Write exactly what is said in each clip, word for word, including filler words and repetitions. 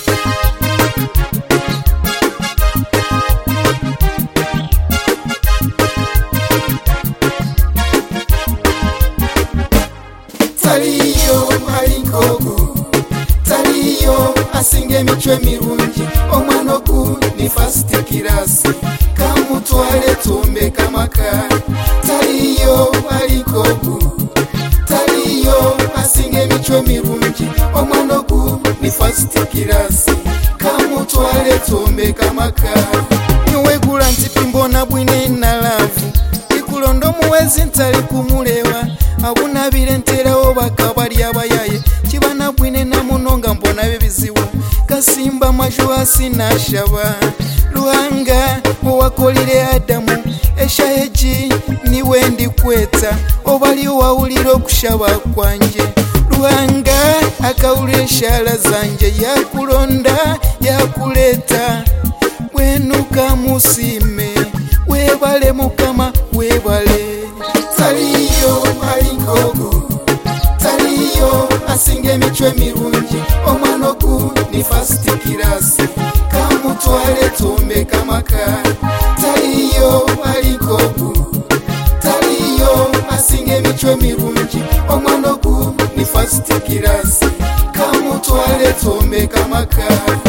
Taliyo malinkogu, taliyo asinge michwe mirungi, omwana ogu ni first class, kamutwale tumbe kamaka. Taliyo malinkogu, taliyo asinge michwe mirungi, omwana ogu ni first class, kamutwale tumbe kamaka. Niwegula nti pimbona bwine nalavu, ikulondo muwezi ntali kumulewa, abunabire nterawo bakabali abayaye, kibana bwine namunonga mbona bebizibu, kasimba majwasi nashaba, Luhanga owakolire Adamu, eshayeji niwe ndikweta, obali wawulira okushaba kwanje. Luhanga akawulira eshala zanje, yakulonda yakuleta, wenuka musime, webale mukama webale. Taliyo malinkogu, taliyo asinge michwe mirungi, omwana ogu ni first class, kamutwale tumbe kamaka. Taliyo malinkogu, taliyo asinge michwe mirungi, omwana ogu ni first class, kamutwale tumbe kamaka.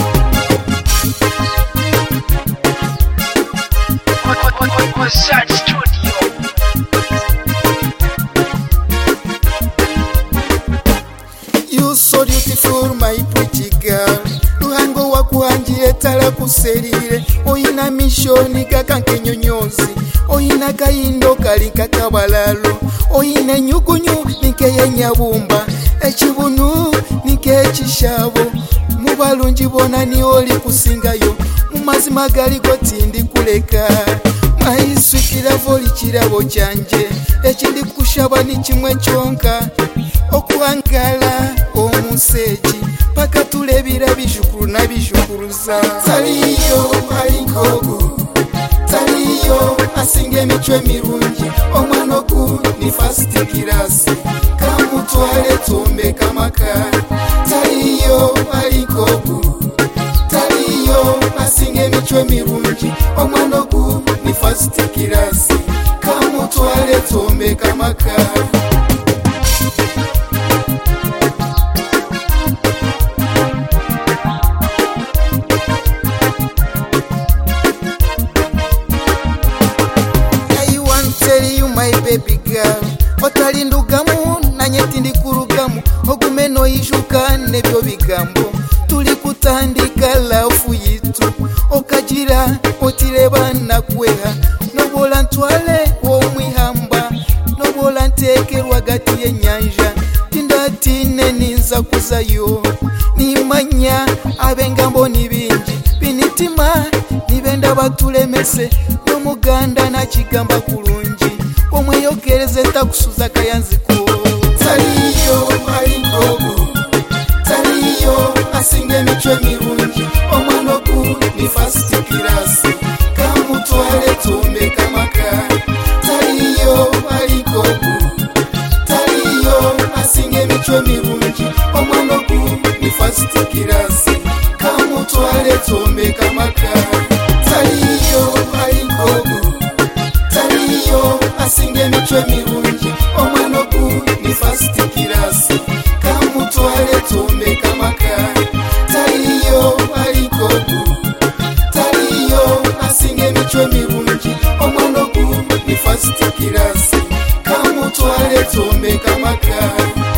You so beautiful my pretty girl, Luhango wakuhanjire tala kuserire, oyina mishoni kakanke nyonyozi, oyina kayindo kali kakabalalo, oyina nyugunyu nike yenyabumba, echibunu nike echishabo, mubalungi bona ni oli kusingayo, mumazima gali gotindi kuleka. Maiswikira voli kirabo kyanje, ekindi kushaba ni kimwe kyonka, okuwangala omuseji paka tulebira bishukuru na bishukuruza. Taliyo malinkogu, taliyo asinge michwe mirungi, omwana ogu ni first class, kamutwale tumbe kamaka. Taliyo malinkogu, taliyo asinge michwe mirungi, omwana ogu ni first class, kamutwale tumbe kamaka. My baby girl, otalindugamu nanye tindi kurugamu, ogumeno ishuka nebyo bigambo, tuli kutandika lafu yitu, okajira otireba nakweha, nobola ntwale omwihamba, nobola ntekerwa gati y'enyanja, tindatine ninza kuzayo, nimanya abengambo nibingi, binitima nibenda batulemese, nomuganda nakigamba kulungi, omweyogereze takusuza kayanziko. Taliyo malinkogu, taliyo asinge michwe mirungi, omwana ogu ni first class, kamutwale tumbe kamaka. Taliyo malinkogu, taliyo asinge michwe mirungi, omwana ogu ni first class, kamutwale tumbe kamaka. Taliyo malinkogu, taliyo asinge michwe mirungi, omwana ogu ni first class, kamutwale tumbe kamaka. Taliyo malinkogu, taliyo asinge michwe mirungi, omwana ogu ni first class, kamutwale tumbe kamaka.